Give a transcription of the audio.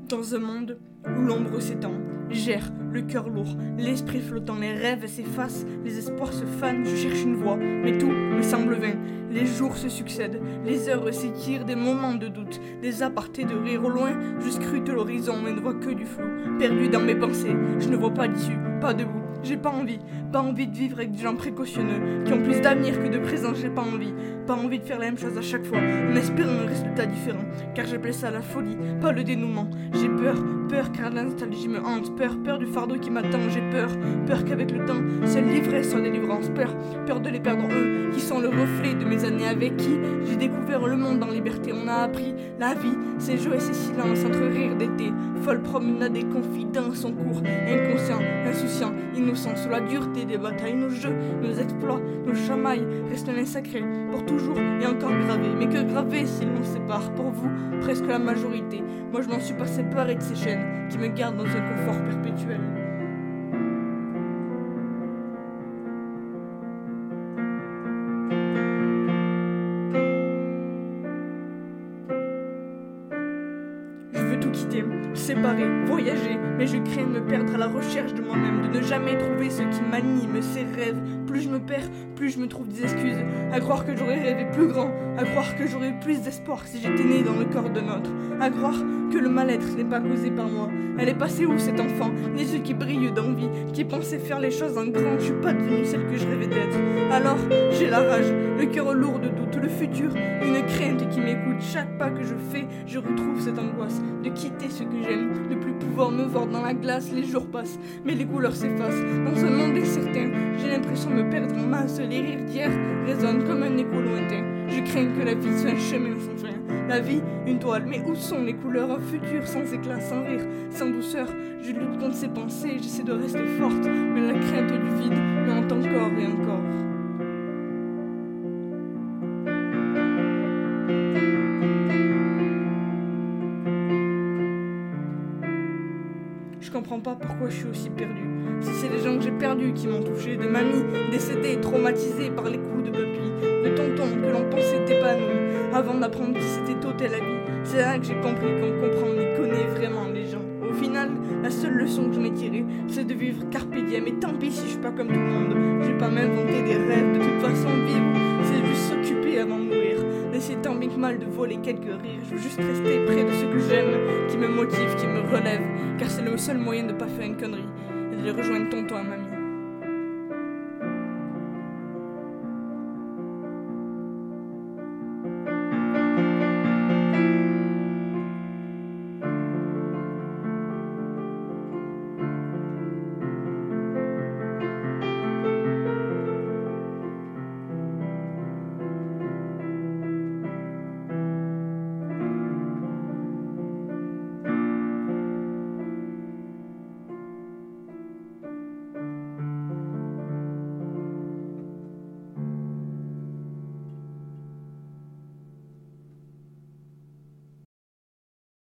Dans un monde où l'ombre s'étend, j'erre, le cœur lourd, l'esprit flottant, les rêves s'effacent, les espoirs se fanent, je cherche une voie, mais tout me semble vain. Les jours se succèdent, les heures s'étirent, des moments de doute, des apartés de rire au loin, je scrute l'horizon et ne vois que du flou. Perdu dans mes pensées, je ne vois pas d'issue, pas de bout. J'ai pas envie de vivre avec des gens précautionneux qui ont plus d'avenir que de présent, j'ai pas envie de faire la même chose à chaque fois, en espérant un résultat différent, car j'appelle ça la folie, pas le dénouement. J'ai peur car la nostalgie me hante, peur du fardeau qui m'attend, j'ai peur qu'avec le temps, seule l'ivresse soit délivrance, peur de les perdre eux, qui sont le reflet de mes années avec qui j'ai découvert le monde en liberté. On a appris la vie, ses jeux et ses silences entre rires d'été, folle promenade et confidence en cours, inconscient, insouciant, innocent, sous la dureté des batailles, nos jeux, nos exploits, nos chamailles restent un sacré, pour toujours et encore gravé. Mais que gravé s'ils l'on sépare, pour vous, presque la majorité. Moi je m'en suis pas séparé de ces chaînes qui me gardent dans un confort perpétuel. Je veux tout quitter, séparer, voyager, mais je crains de me perdre à la recherche de moi-même, de ne jamais trouver ce qui m'anime, ces rêves. Plus je me perds, plus je me trouve des excuses, à croire que j'aurais rêvé plus grand, à croire que j'aurais eu plus d'espoir si j'étais né dans le corps d'un autre, à croire que le mal-être n'est pas causé par moi. Elle est passée où cette enfant, les yeux qui brillent d'envie, qui pensait faire les choses en grand, je suis pas devenue celle que je rêvais d'être. Alors, j'ai la rage, le cœur lourd de doute, le futur, une crainte qui m'écoute. Chaque pas que je fais, je retrouve cette angoisse de quitter ce que j'aime, de plus pouvoir me voir dans la glace. Les jours passent, mais les couleurs s'effacent. Dans un monde incertain, j'ai l'impression de me perdre en masse. Les rires d'hier résonnent comme un écho lointain. Je crains que la vie soit un chemin sans fin. La vie, une toile, mais où sont les couleurs? Un futur sans éclat, sans rire, sans douceur. Je lutte contre ces pensées, j'essaie de rester forte, mais la crainte du vide me hante encore et encore. Je comprends pas pourquoi je suis aussi perdue. Si c'est les gens que j'ai perdus qui m'ont touché, de mamie décédée, traumatisée par les coups de papy, de tonton que l'on pensait épanoui, avant d'apprendre qui s'était ôté la vie. C'est là que j'ai compris qu'on comprend et connaît vraiment les gens. Au final, la seule leçon que j'en ai tirée, c'est de vivre carpe diem. Et tant pis si je suis pas comme tout le monde, je vais pas m'inventer des rêves. De toute façon, vivre, c'est juste s'occuper avant de mourir. Laisser tant bien que mal de voler quelques rires. Je veux juste rester près de ce que j'aime, qui me motive, qui me relève, car c'est le seul moyen de pas faire une connerie et de rejoindre tonton et mamie.